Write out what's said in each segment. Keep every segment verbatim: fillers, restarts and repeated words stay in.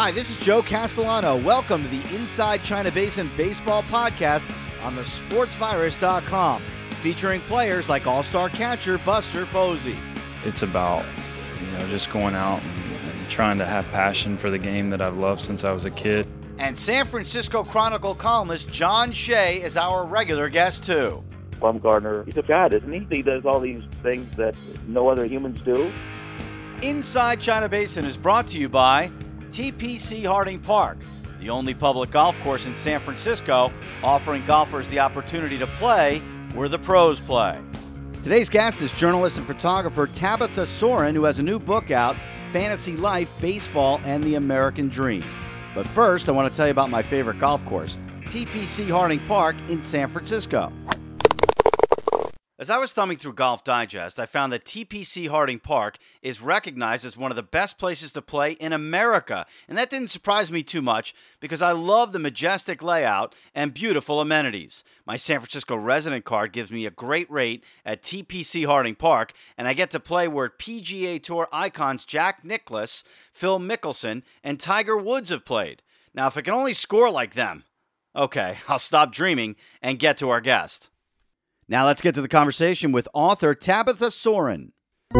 Hi, this is Joe Castellano. Welcome to the Inside China Basin Baseball Podcast on the sports virus dot com, featuring players like all-star catcher Buster Posey. It's about, you know, just going out and, and trying to have passion for the game that I've loved since I was a kid. And San Francisco Chronicle columnist John Shea is our regular guest, too. Bumgarner, he's a god, isn't he? He does all these things that no other humans do. Inside China Basin is brought to you by T P C Harding Park, the only public golf course in San Francisco offering golfers the opportunity to play where the pros play. Today's guest is journalist and photographer Tabitha Soren, who has a new book out, Fantasy Life, Baseball, and the American Dream. But first, I want to tell you about my favorite golf course, T P C Harding Park in San Francisco. As I was thumbing through Golf Digest, I found that T P C Harding Park is recognized as one of the best places to play in America. And that didn't surprise me too much because I love the majestic layout and beautiful amenities. My San Francisco resident card gives me a great rate at T P C Harding Park, and I get to play where P G A Tour icons Jack Nicklaus, Phil Mickelson, and Tiger Woods have played. Now, if I can only score like them, okay, I'll stop dreaming and get to our guest. Now let's get to the conversation with author Tabitha Soren.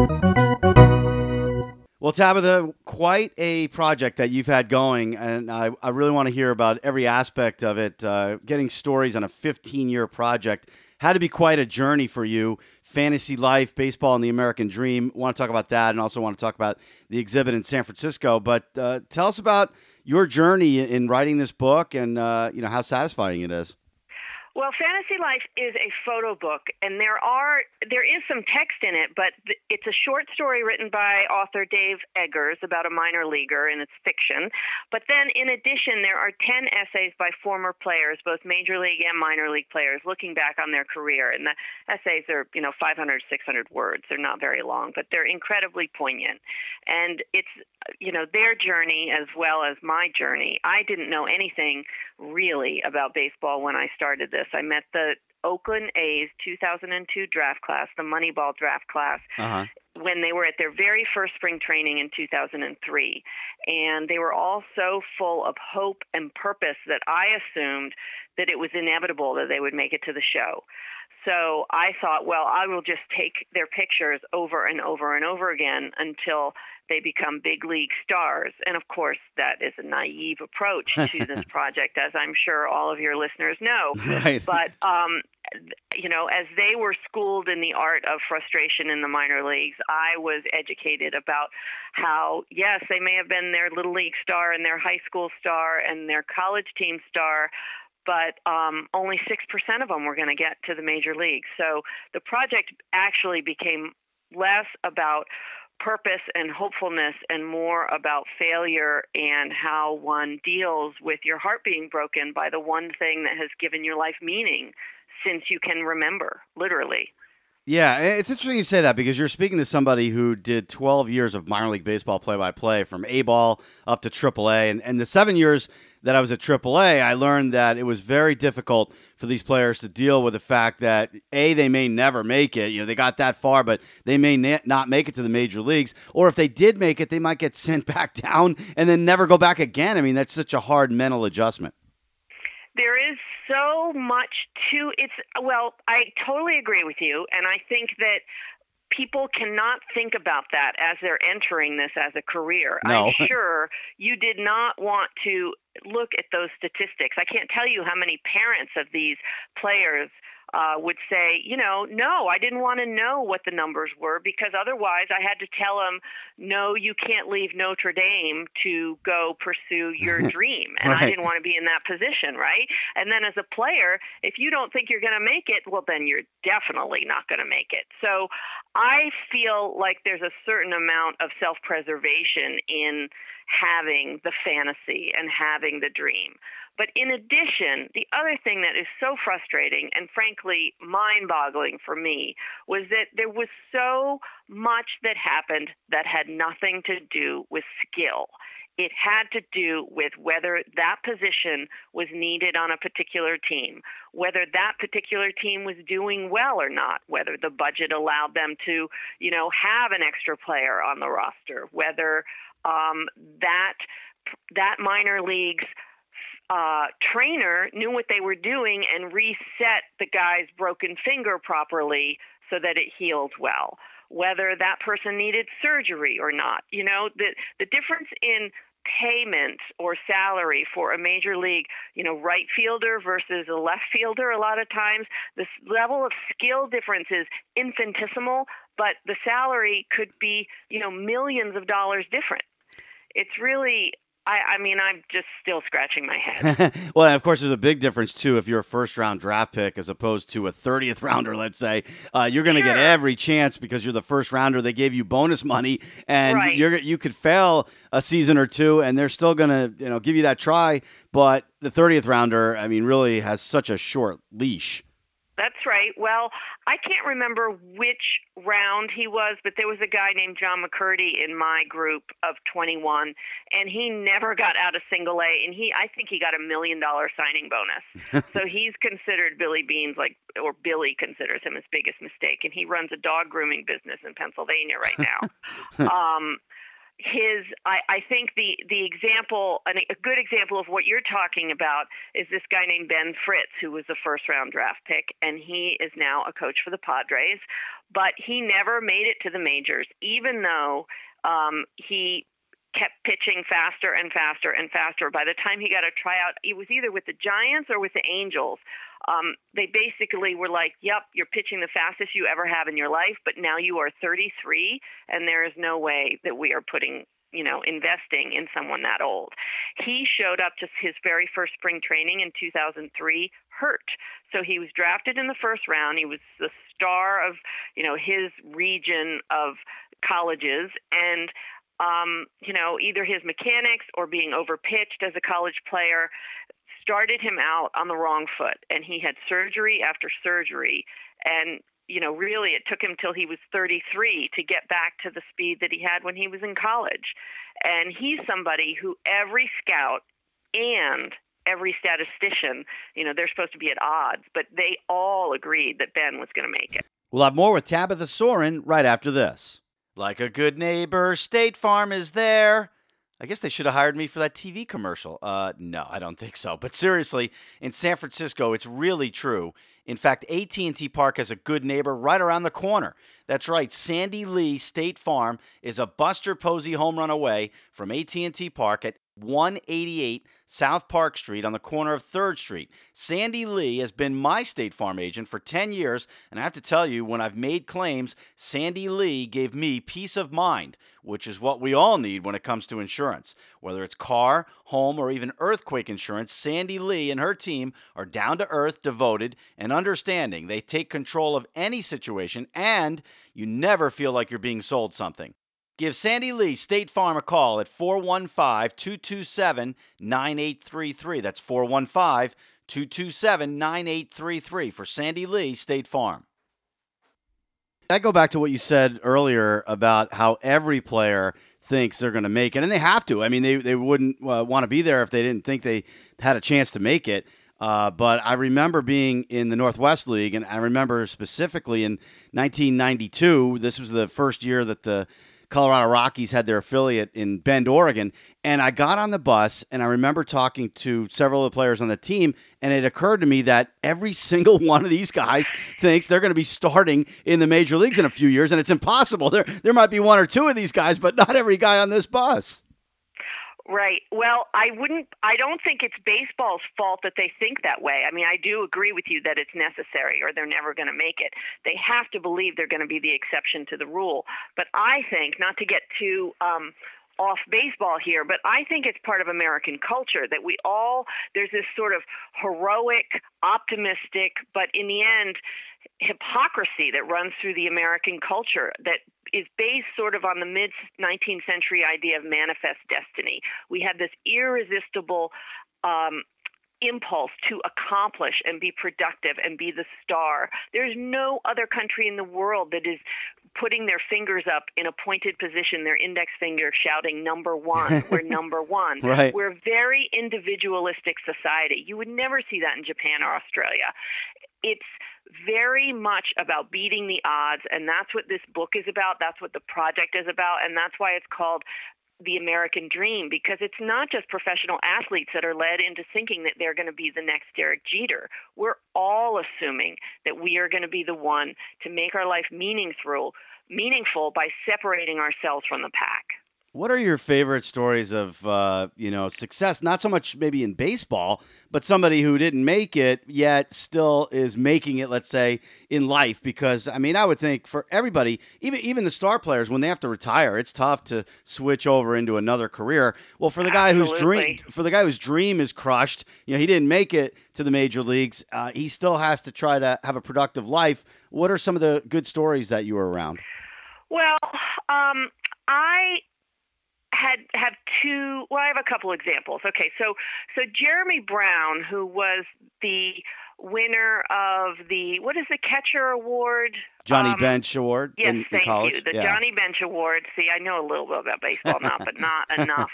Well, Tabitha, quite a project that you've had going, and I, I really want to hear about every aspect of it. Uh, getting stories on a fifteen-year project had to be quite a journey for you. Fantasy Life, Baseball, and the American Dream. I want to talk about that, and also want to talk about the exhibit in San Francisco. But uh, tell us about your journey in writing this book, and uh, you know how satisfying it is. Well, Fantasy Life is a photo book, and there are there is some text in it, but th- it's a short story written by author Dave Eggers about a minor leaguer, and it's fiction. But then, in addition, there are ten essays by former players, both major league and minor league players, looking back on their career. And the essays are, you know, five hundred, six hundred words. They're not very long, but they're incredibly poignant. And it's, you know, their journey as well as my journey. I didn't know anything really about baseball when I started this. I met the Oakland A's two thousand two draft class, the Moneyball draft class, uh-huh. when they were at their very first spring training in two thousand three. And they were all so full of hope and purpose that I assumed that it was inevitable that they would make it to the show. So I thought, well, I will just take their pictures over and over and over again until they become big league stars. And of course, that is a naive approach to this project, as I'm sure all of your listeners know. Right. But, um, you know, as they were schooled in the art of frustration in the minor leagues, I was educated about how, yes, they may have been their little league star and their high school star and their college team star, but um, only six percent of them were going to get to the major leagues. So the project actually became less about purpose and hopefulness and more about failure and how one deals with your heart being broken by the one thing that has given your life meaning since you can remember, literally. Yeah, it's interesting you say that because you're speaking to somebody who did twelve years of minor league baseball play-by-play from A-ball up to triple A. And, and the seven years that I was at triple A, I learned that it was very difficult for these players to deal with the fact that, A, they may never make it. You know, they got that far, but they may na- not make it to the major leagues. Or if they did make it, they might get sent back down and then never go back again. I mean, that's such a hard mental adjustment. There is so much to it's well, I totally agree with you, and I think that people cannot think about that as they're entering this as a career. No. I'm sure you did not want to look at those statistics. I can't tell you how many parents of these players uh, would say, you know, no, I didn't want to know what the numbers were because otherwise I had to tell them, no, you can't leave Notre Dame to go pursue your dream. And Right. I didn't want to be in that position, right? And then as a player, if you don't think you're going to make it, well, then you're definitely not going to make it. So I feel like there's a certain amount of self-preservation in having the fantasy and having the dream. But in addition, the other thing that is so frustrating and frankly mind-boggling for me was that there was so much that happened that had nothing to do with skill. It had to do with whether that position was needed on a particular team, whether that particular team was doing well or not, whether the budget allowed them to, you know, have an extra player on the roster, whether um, that that minor league's uh, trainer knew what they were doing and reset the guy's broken finger properly so that it healed well, whether that person needed surgery or not. You know, the the difference in payment or salary for a major league, you know, right fielder versus a left fielder, a lot of times this level of skill difference is infinitesimal, but the salary could be, you know, millions of dollars different. It's really, I, I mean, I'm just still scratching my head. Well, and of course, there's a big difference, too, if you're a first-round draft pick as opposed to a thirtieth rounder, let's say. Uh, you're going to Sure. get every chance because you're the first rounder. They gave you bonus money, and Right. you're you could fail a season or two, and they're still going to you know give you that try. But the thirtieth rounder, I mean, really has such a short leash. That's right. Well, I can't remember which round he was, but there was a guy named John McCurdy in my group of twenty-one, and he never got out of single A, and he I think he got a million dollar signing bonus. So he's considered Billy Beane's, like, or Billy considers him his biggest mistake, and he runs a dog grooming business in Pennsylvania right now. um, His, I, I think the the example, a good example of what you're talking about is this guy named Ben Fritz, who was a first round draft pick, and he is now a coach for the Padres. But he never made it to the majors, even though um, he kept pitching faster and faster and faster. By the time he got a tryout, he was either with the Giants or with the Angels. Um, they basically were like, yep, you're pitching the fastest you ever have in your life, but now you are thirty-three, and there is no way that we are putting, you know, investing in someone that old. He showed up to his very first spring training in two thousand three hurt. So he was drafted in the first round. He was the star of, you know, his region of colleges, and Um, you know, either his mechanics or being overpitched as a college player started him out on the wrong foot, and he had surgery after surgery. And, you know, really it took him till he was thirty-three to get back to the speed that he had when he was in college. And he's somebody who every scout and every statistician, you know, they're supposed to be at odds, but they all agreed that Ben was going to make it. We'll have more with Tabitha Soren right after this. Like a good neighbor, State Farm is there. I guess they should have hired me for that T V commercial. Uh, no, I don't think so. But seriously, in San Francisco, it's really true. In fact, A T and T Park has a good neighbor right around the corner. That's right, Sandy Lee State Farm is a Buster Posey home run away from A T and T Park at one eighty-eight South Park Street on the corner of third Street. Sandy Lee has been my State Farm agent for ten years, and I have to tell you, when I've made claims, Sandy Lee gave me peace of mind, which is what we all need when it comes to insurance. Whether it's car, home, or even earthquake insurance, Sandy Lee and her team are down to earth, devoted, and understanding. They take control of any situation, and you never feel like you're being sold something. Give Sandy Lee State Farm a call at four one five, two two seven, nine eight three three. That's four one five, two two seven, nine eight three three for Sandy Lee State Farm. I go back to what you said earlier about how every player thinks they're going to make it, and they have to. I mean, they, they wouldn't uh, want to be there if they didn't think they had a chance to make it. Uh, but I remember being in the Northwest League, and I remember specifically in nineteen ninety-two, this was the first year that the Colorado Rockies had their affiliate in Bend, Oregon, and I got on the bus, and I remember talking to several of the players on the team, and it occurred to me that every single one of these guys thinks they're going to be starting in the major leagues in a few years, and it's impossible. There, there might be one or two of these guys, but not every guy on this bus. Right. Well, I wouldn't, I don't think it's baseball's fault that they think that way. I mean, I do agree with you that it's necessary or they're never going to make it. They have to believe they're going to be the exception to the rule. But I think, not to get too um, off baseball here, but I think it's part of American culture that we all, there's this sort of heroic, optimistic, but in the end, hypocrisy that runs through the American culture that is based sort of on the mid-nineteenth century idea of manifest destiny. We have this irresistible um, impulse to accomplish and be productive and be the star. There's no other country in the world that is putting their fingers up in a pointed position, their index finger shouting number one. We're number one. Right. We're a very individualistic society. You would never see that in Japan or Australia. It's very much about beating the odds, and that's what this book is about. That's what the project is about, and that's why it's called the American dream, because it's not just professional athletes that are led into thinking that they're going to be the next Derek Jeter. We're all assuming that we are going to be the one to make our life meaningful, meaningful by separating ourselves from the pack. What are your favorite stories of, uh, you know, success? Not so much maybe in baseball, but somebody who didn't make it yet still is making it, let's say, in life. Because, I mean, I would think for everybody, even even the star players, when they have to retire, it's tough to switch over into another career. Well, for the guy Absolutely. whose dream, for the guy whose dream is crushed, you know, he didn't make it to the major leagues. Uh, he still has to try to have a productive life. What are some of the good stories that you were around? Well, um, I. Had have two. Well, I have a couple examples. Okay, so so Jeremy Brown, who was the winner of the what is the catcher award? Johnny um, Bench Award. Yes, in, thank in college. you. The yeah. Johnny Bench Award. See, I know a little bit about baseball now, but not enough.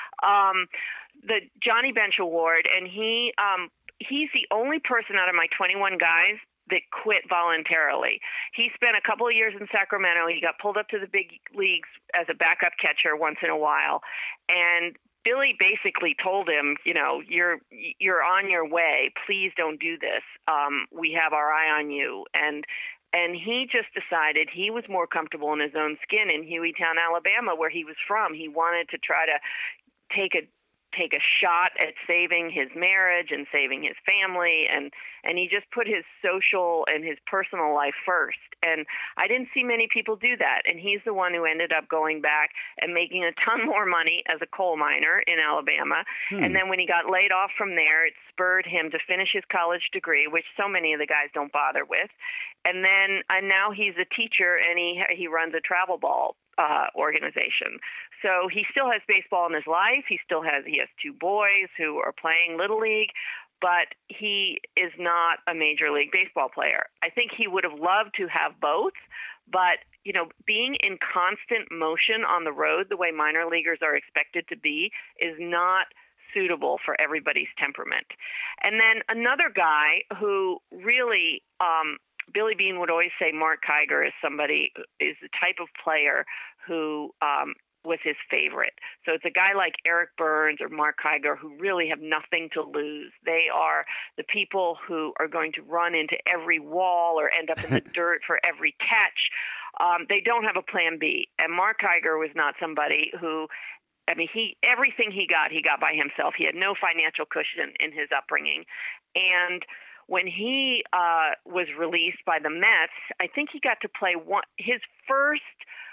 Um, the Johnny Bench Award, and he um, he's the only person out of my twenty-one guys that quit voluntarily. He spent a couple of years in Sacramento. He got pulled up to the big leagues as a backup catcher once in a while, and Billy basically told him, you know, you're you're on your way. Please don't do this. Um, we have our eye on you. And and he just decided he was more comfortable in his own skin in Hueytown, Alabama, where he was from. He wanted to try to take a take a shot at saving his marriage and saving his family, and and he just put his social and his personal life first. And I didn't see many people do that, and he's the one who ended up going back and making a ton more money as a coal miner in Alabama. Hmm. And then when he got laid off from there, it spurred him to finish his college degree, which so many of the guys don't bother with. And then and now he's a teacher, and he he runs a travel ball uh, organization. So he still has baseball in his life. He still has he has two boys who are playing Little League, but he is not a Major League Baseball player. I think he would have loved to have both, but you know, being in constant motion on the road the way minor leaguers are expected to be is not suitable for everybody's temperament. And then another guy who really um, Billy Beane would always say Mark Kiger is somebody is the type of player who um, was his favorite. So it's a guy like Eric Burns or Mark Kiger who really have nothing to lose. They are the people who are going to run into every wall or end up in the dirt for every catch. Um, they don't have a plan B. And Mark Kiger was not somebody who, I mean, he everything he got, he got by himself. He had no financial cushion in his upbringing. And when he uh, was released by the Mets, I think he got to play one his first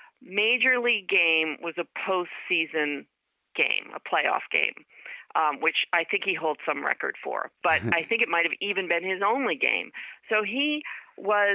Major League game was a postseason game, a playoff game, um, which I think he holds some record for. But I think it might have even been his only game. So he was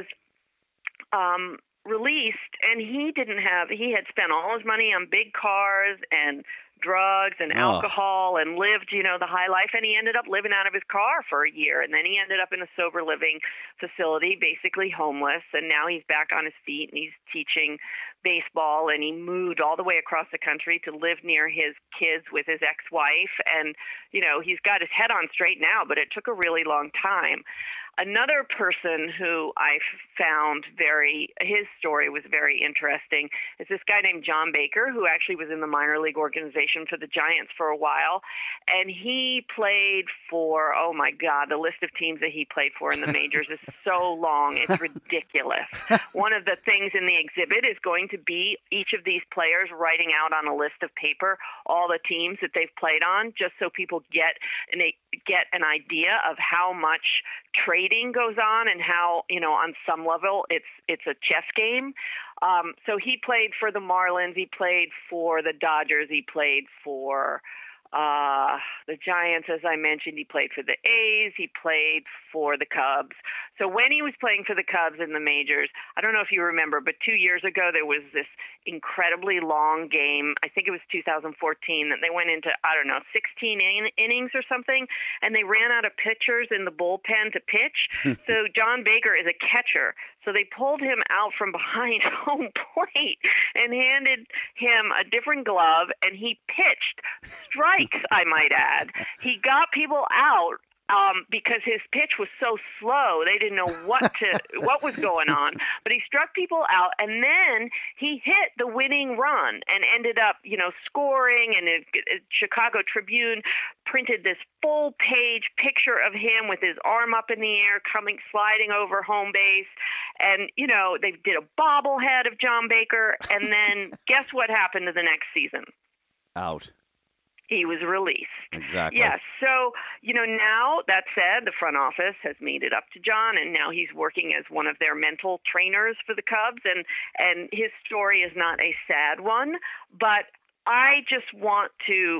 um, released, and he didn't have. He had spent all his money on big cars and drugs and oh. alcohol and lived, you know, the high life. And he ended up living out of his car for a year. And then he ended up in a sober living facility, basically homeless. And now he's back on his feet and he's teaching baseball. And he moved all the way across the country to live near his kids with his ex-wife. And, you know, he's got his head on straight now, but it took a really long time. Another person who I found very, his story was very interesting, is this guy named John Baker, who actually was in the minor league organization for the Giants for a while. And he played for, oh my God, the list of teams that he played for in the majors is so long, it's ridiculous. One of the things in the exhibit is going to be each of these players writing out on a list of paper all the teams that they've played on, just so people get an, get an idea of how much trading goes on and how, you know, on some level it's it's a chess game. Um, so he played for the Marlins, he played for the Dodgers, he played for uh, the Giants, as I mentioned. He played for the A's, he played for the Cubs. So when he was playing for the Cubs in the majors, I don't know if you remember, but two years ago there was this incredibly long game. I think it was two thousand fourteen that they went into, I don't know, sixteen in- innings or something, and they ran out of pitchers in the bullpen to pitch. So John Baker is a catcher. So they pulled him out from behind home plate and handed him a different glove, and he pitched strikes, I might add. He got people out um, because his pitch was so slow. They didn't know what to what was going on. But he struck people out, and then he hit the winning run and ended up, you know, scoring. And it, it, Chicago Tribune printed this full-page picture of him with his arm up in the air, coming sliding over home base. And, you know, they did a bobblehead of John Baker. And then guess what happened to the next season? Out. He was released. Exactly. Yes. So, you know, now, that said, the front office has made it up to John, and now he's working as one of their mental trainers for the Cubs. And, and his story is not a sad one, but I just want to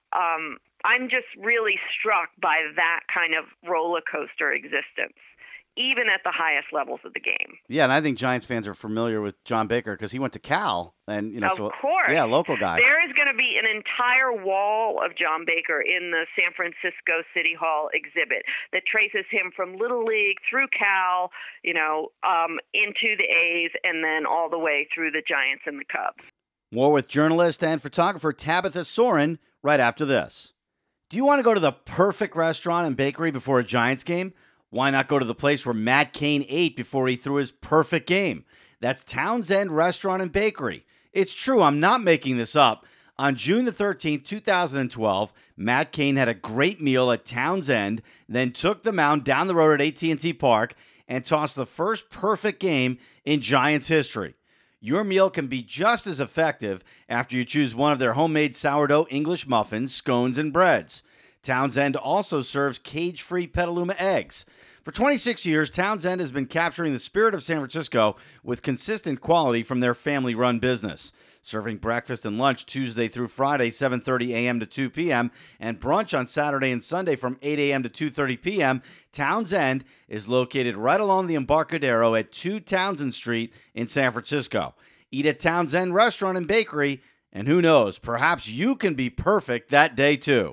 um, – I'm just really struck by that kind of roller coaster existence, even at the highest levels of the game. Yeah, and I think Giants fans are familiar with John Baker because he went to Cal, and you know, of so course, yeah, local guy. There is going to be an entire wall of John Baker in the San Francisco City Hall exhibit that traces him from Little League through Cal, you know, um, into the A's, and then all the way through the Giants and the Cubs. More with journalist and photographer Tabitha Soren right after this. Do you want to go to the perfect restaurant and bakery before a Giants game? Why not go to the place where Matt Cain ate before he threw his perfect game? That's Towns End Restaurant and Bakery. It's true, I'm not making this up. On June the thirteenth, two thousand twelve, Matt Cain had a great meal at Towns End, then took the mound down the road at A T and T Park and tossed the first perfect game in Giants history. Your meal can be just as effective after you choose one of their homemade sourdough English muffins, scones, and breads. Towns End also serves cage-free Petaluma eggs. For twenty-six years, Towns End has been capturing the spirit of San Francisco with consistent quality from their family-run business. Serving breakfast and lunch Tuesday through Friday, seven thirty a.m. to two p.m., and brunch on Saturday and Sunday from eight a.m. to two thirty p.m., Towns End is located right along the Embarcadero at two Townsend Street in San Francisco. Eat at Towns End Restaurant and Bakery, and who knows, perhaps you can be perfect that day too.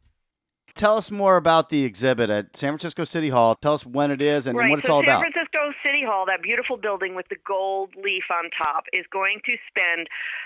Tell us more about the exhibit at San Francisco City Hall. Tell us when it is and, right. and what it's so all San about. San Francisco City Hall, that beautiful building with the gold leaf on top, is going to spend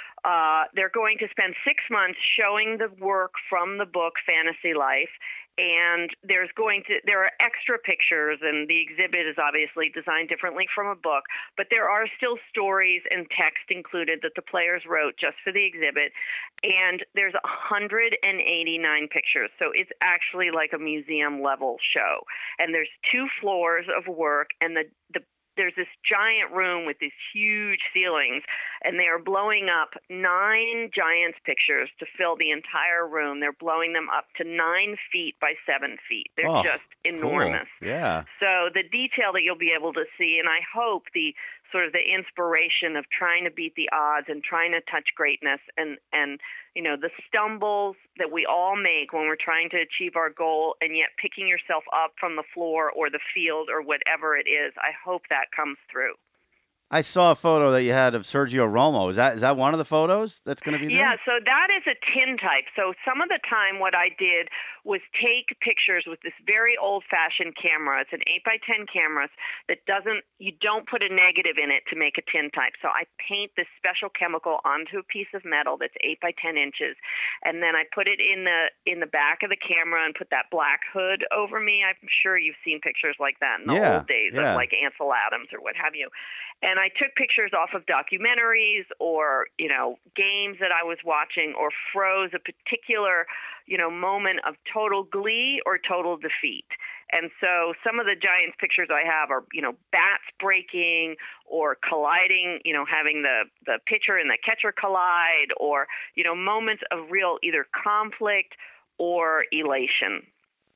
uh, they're going to spend six months showing the work from the book Fantasy Life. And there's going to there are extra pictures, and the exhibit is obviously designed differently from a book, but there are still stories and text included that the players wrote just for the exhibit. And there's one hundred eighty-nine pictures, so it's actually like a museum level show. And there's two floors of work, and the the there's this giant room with these huge ceilings, and they are blowing up nine Giants pictures to fill the entire room. They're blowing them up to nine feet by seven feet. They're oh, just enormous. Cool. Yeah. So the detail that you'll be able to see, and I hope the sort of the inspiration of trying to beat the odds and trying to touch greatness, and, and you know, the stumbles that we all make when we're trying to achieve our goal, and yet picking yourself up from the floor or the field or whatever it is. I hope that comes through. I saw a photo that you had of Sergio Romo. Is that is that one of the photos that's going to be there? Yeah, so that is a tintype. So some of the time what I did was take pictures with this very old-fashioned camera. It's an eight by ten camera that doesn't, you don't put a negative in it to make a tintype. So I paint this special chemical onto a piece of metal that's eight by ten inches, and then I put it in the in the back of the camera and put that black hood over me. I'm sure you've seen pictures like that in the yeah, old days yeah. of like Ansel Adams or what have you. And I took pictures off of documentaries or, you know, games that I was watching, or froze a particular, you know, moment of total glee or total defeat. And so some of the Giants pictures I have are, you know, bats breaking or colliding, you know, having the, the pitcher and the catcher collide, or, you know, moments of real either conflict or elation.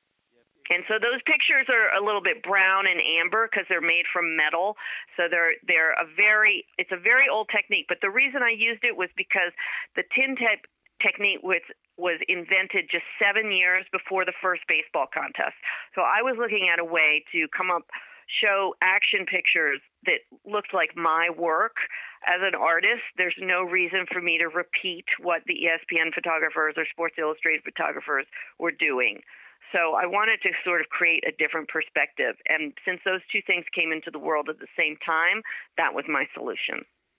And so those pictures are a little bit brown and amber because they're made from metal. So they're they're a very it's a very old technique. But the reason I used it was because the tintype technique was was invented just seven years before the first baseball contest. So I was looking at a way to come up show action pictures that looked like my work as an artist. There's no reason for me to repeat what the E S P N photographers or Sports Illustrated photographers were doing. So I wanted to sort of create a different perspective. And since those two things came into the world at the same time, that was my solution.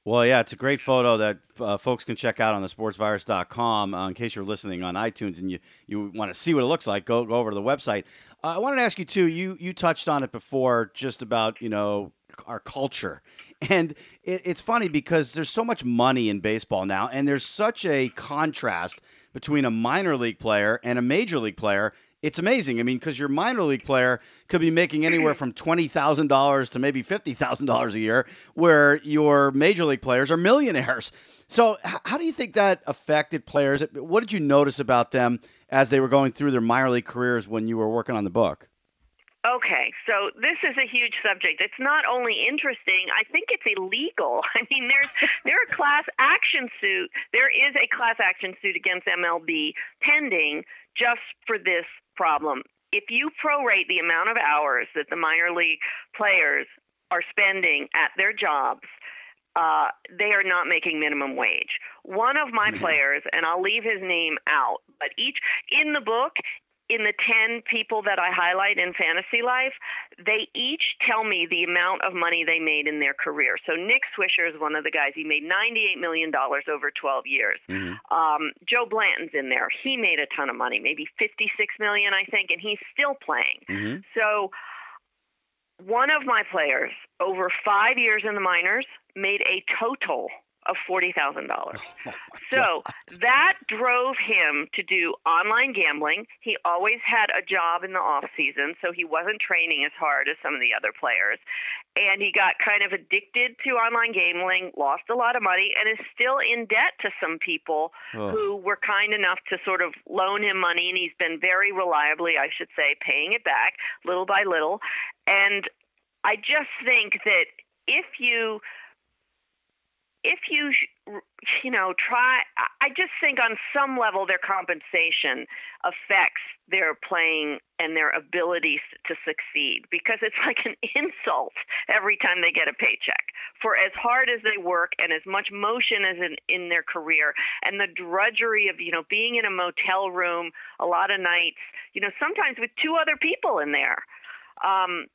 Well, yeah, it's a great photo that uh, folks can check out on the sports virus dot com. Uh, in case you're listening on iTunes and you, you want to see what it looks like, go go over to the website. Uh, I wanted to ask you, too, you you touched on it before just about, you know, our culture. And it, it's funny because there's so much money in baseball now, and there's such a contrast between a minor league player and a major league player. It's amazing. I mean, because your minor league player could be making anywhere from twenty thousand dollars to maybe fifty thousand dollars a year, where your major league players are millionaires. So h- how do you think that affected players? What did you notice about them as they were going through their minor league careers when you were working on the book? Okay, so this is a huge subject. It's not only interesting, I think it's illegal. I mean, there's there a class action suit. There is a class action suit against M L B pending just for this problem. If you prorate the amount of hours that the minor league players are spending at their jobs, uh, they are not making minimum wage. One of my players, and I'll leave his name out, but each in the book, in the ten people that I highlight in Fantasy Life, they each tell me the amount of money they made in their career. So Nick Swisher is one of the guys. He made ninety-eight million dollars over twelve years. Mm-hmm. Um, Joe Blanton's in there. He made a ton of money, maybe fifty-six million dollars, I think, and he's still playing. Mm-hmm. So one of my players, over five years in the minors, made a total of forty thousand dollars. Oh so that drove him to do online gambling. He always had a job in the off season, so he wasn't training as hard as some of the other players. And he got kind of addicted to online gambling, lost a lot of money, and is still in debt to some people oh. who were kind enough to sort of loan him money, and he's been very reliably, I should say, paying it back little by little. And I just think that if you If you, you know, try, I just think on some level their compensation affects their playing and their abilities to succeed, because it's like an insult every time they get a paycheck for as hard as they work and as much motion as in, in their career, and the drudgery of, you know, being in a motel room a lot of nights, you know, sometimes with two other people in there. Um,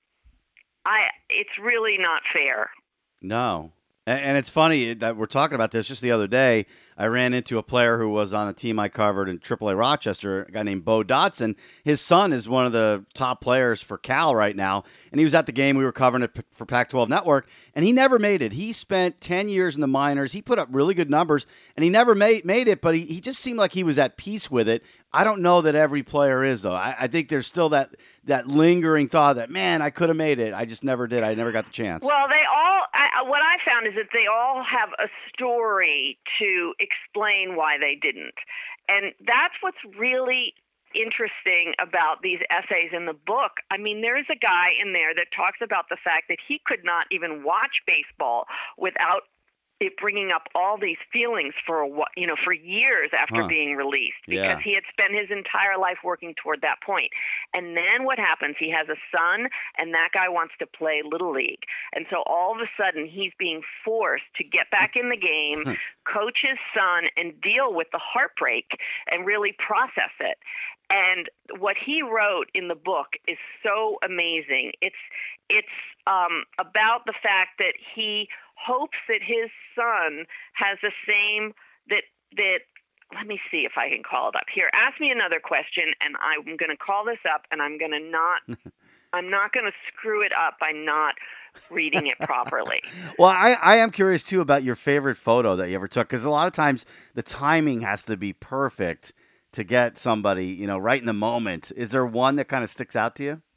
I, it's really not fair. No. And it's funny that we're talking about this. Just the other day, I ran into a player who was on a team I covered in triple A Rochester, a guy named Bo Dotson. His son is one of the top players for Cal right now, and he was at the game. We were covering it for Pac twelve Network, and he never made it. He spent ten years in the minors. He put up really good numbers, and he never made made it, but he, he just seemed like he was at peace with it. I don't know that every player is, though. I, I think there's still that, that lingering thought that, man, I could have made it. I just never did. I never got the chance. Well, they all, I, what I found is that they all have a story to explain why they didn't. And that's what's really interesting about these essays in the book. I mean, there is a guy in there that talks about the fact that he could not even watch baseball without it bringing up all these feelings for, you know, for years after huh. being released, because yeah. he had spent his entire life working toward that point. And then what happens? He has a son, and that guy wants to play Little League. And so all of a sudden he's being forced to get back in the game, coach his son, and deal with the heartbreak and really process it. And what he wrote in the book is so amazing. It's it's um, about the fact that he hopes that his son has the same that that. Let me see if I can call it up here. Ask me another question, and I'm going to call this up, and I'm going to not. I'm not going to screw it up by not reading it properly. Well, I, I am curious too about your favorite photo that you ever took, because a lot of times the timing has to be perfect to get somebody, you know, right in the moment. Is there one that kind of sticks out to you?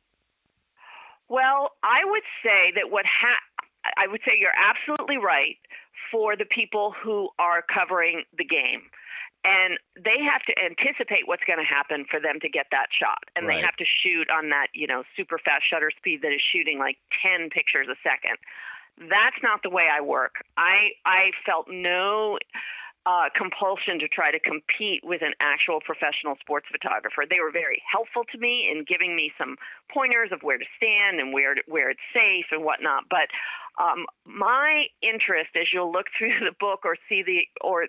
Well, I would say that what ha- I would say you're absolutely right for the people who are covering the game. And they have to anticipate what's going to happen for them to get that shot. And right. they have to shoot on that, you know, super fast shutter speed that is shooting like ten pictures a second. That's not the way I work. I I felt no uh, compulsion to try to compete with an actual professional sports photographer. They were very helpful to me in giving me some pointers of where to stand and where to, where it's safe and whatnot. But um, my interest, as you'll look through the book or see the or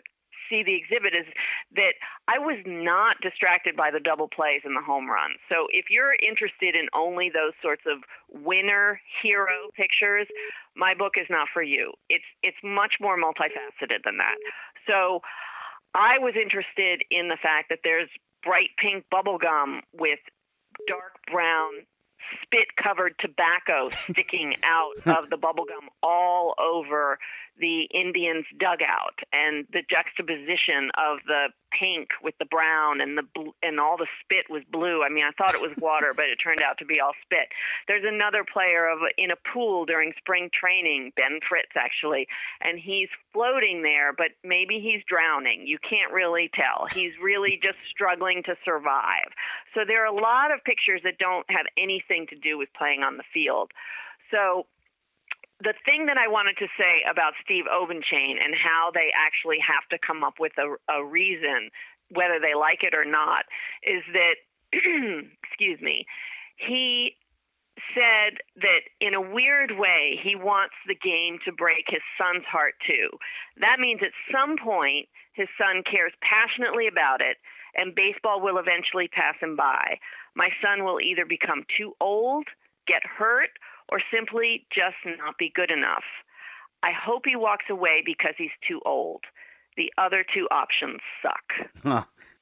see the exhibit is that I was not distracted by the double plays and the home runs. So if you're interested in only those sorts of winner hero pictures, my book is not for you. It's it's much more multifaceted than that. So I was interested in the fact that there's bright pink bubble gum with dark brown spit-covered tobacco sticking out of the bubble gum all over the Indians' dugout, and the juxtaposition of the pink with the brown and the bl- and all the spit was blue. I mean, I thought it was water, but it turned out to be all spit. There's another player of in a pool during spring training, Ben Fritz actually, and he's floating there, but maybe he's drowning. You can't really tell. He's really just struggling to survive. So there are a lot of pictures that don't have anything to do with playing on the field. So the thing that I wanted to say about Steve Obenchain and how they actually have to come up with a, a reason, whether they like it or not, is that, excuse me, he said that in a weird way he wants the game to break his son's heart too. That means at some point his son cares passionately about it, and baseball will eventually pass him by. My son will either become too old, get hurt, or simply just not be good enough. I hope he walks away because he's too old. The other two options suck. Huh.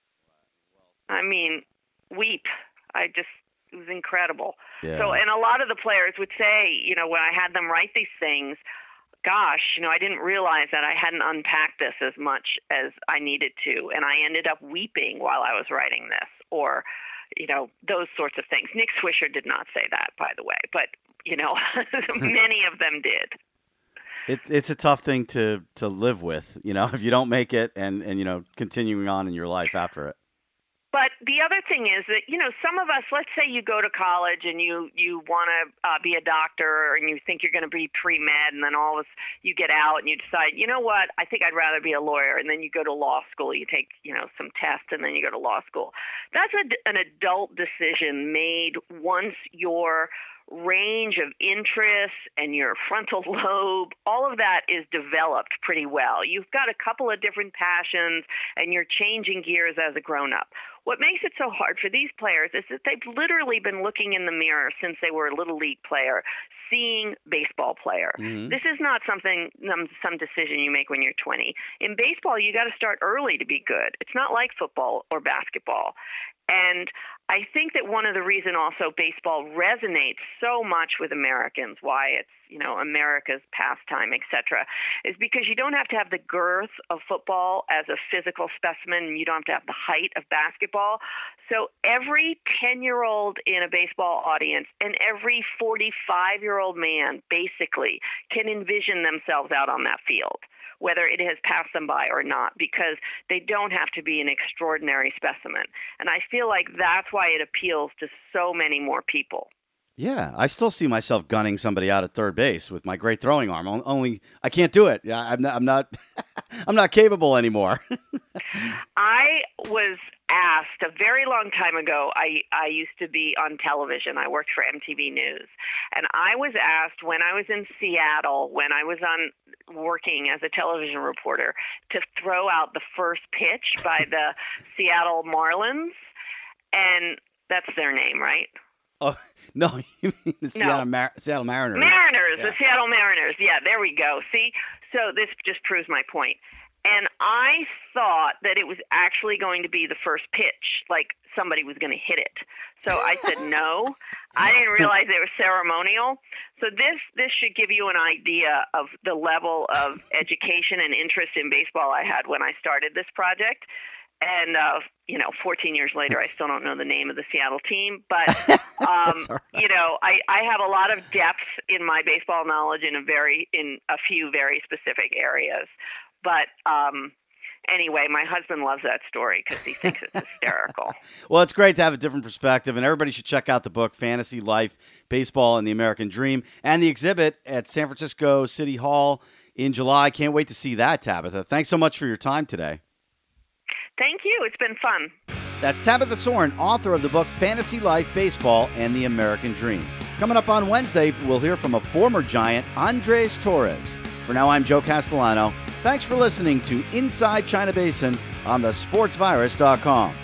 I mean, weep. I just, it was incredible. Yeah. So, and a lot of the players would say, you know, when I had them write these things, gosh, you know, I didn't realize that I hadn't unpacked this as much as I needed to, and I ended up weeping while I was writing this, or, you know, those sorts of things. Nick Swisher did not say that, by the way, but, you know, many of them did. It, it's a tough thing to, to live with, you know, if you don't make it and, and, you know, continuing on in your life after it. But the other thing is that, you know, some of us, let's say you go to college and you, you want to uh, be a doctor, and you think you're going to be pre-med, and then all of a sudden you get out and you decide, you know what, I think I'd rather be a lawyer. And then you go to law school, you take, you know, some tests, and then you go to law school. That's a, an adult decision made once you're range of interests and your frontal lobe, all of that is developed pretty well. You've got a couple of different passions, and you're changing gears as a grown-up. What makes it so hard for these players is that they've literally been looking in the mirror since they were a little league player, seeing baseball player. Mm-hmm. This is not something, some, some decision you make when you're twenty. In baseball, you got to start early to be good. It's not like football or basketball. And I think that one of the reasons also baseball resonates so much with Americans, why it's, you know, America's pastime, et cetera, is because you don't have to have the girth of football as a physical specimen, and you don't have to have the height of basketball. So every ten-year-old in a baseball audience and every forty-five-year-old man basically can envision themselves out on that field, whether it has passed them by or not, because they don't have to be an extraordinary specimen. And I feel like that's why it appeals to so many more people. Yeah, I still see myself gunning somebody out at third base with my great throwing arm. Only I can't do it. Yeah, I'm not. I'm not. I'm not capable anymore. I was asked a very long time ago. I I used to be on television. I worked for M T V News, and I was asked when I was in Seattle, when I was on working as a television reporter, to throw out the first pitch by the Seattle Marlins, and that's their name, right? Oh, no, you mean the Seattle, no. Mar- Seattle Mariners. Mariners, yeah. The Seattle Mariners. Yeah, there we go. See? So this just proves my point. And I thought that it was actually going to be the first pitch, like somebody was going to hit it. So I said no. I didn't realize it was ceremonial. So this this should give you an idea of the level of education and interest in baseball I had when I started this project. And, uh, you know, fourteen years later, I still don't know the name of the Seattle team. But, um, right. you know, I, I have a lot of depth in my baseball knowledge in a very in a few very specific areas. But um, anyway, my husband loves that story because he thinks it's hysterical. Well, it's great to have a different perspective. And everybody should check out the book, Fantasy Life, Baseball and the American Dream, and the exhibit at San Francisco City Hall in July. Can't wait to see that, Tabitha. Thanks so much for your time today. Thank you. It's been fun. That's Tabitha Soren, author of the book Fantasy Life, Baseball, and the American Dream. Coming up on Wednesday, we'll hear from a former Giant, Andres Torres. For now, I'm Joe Castellano. Thanks for listening to Inside China Basin on the sports virus dot com.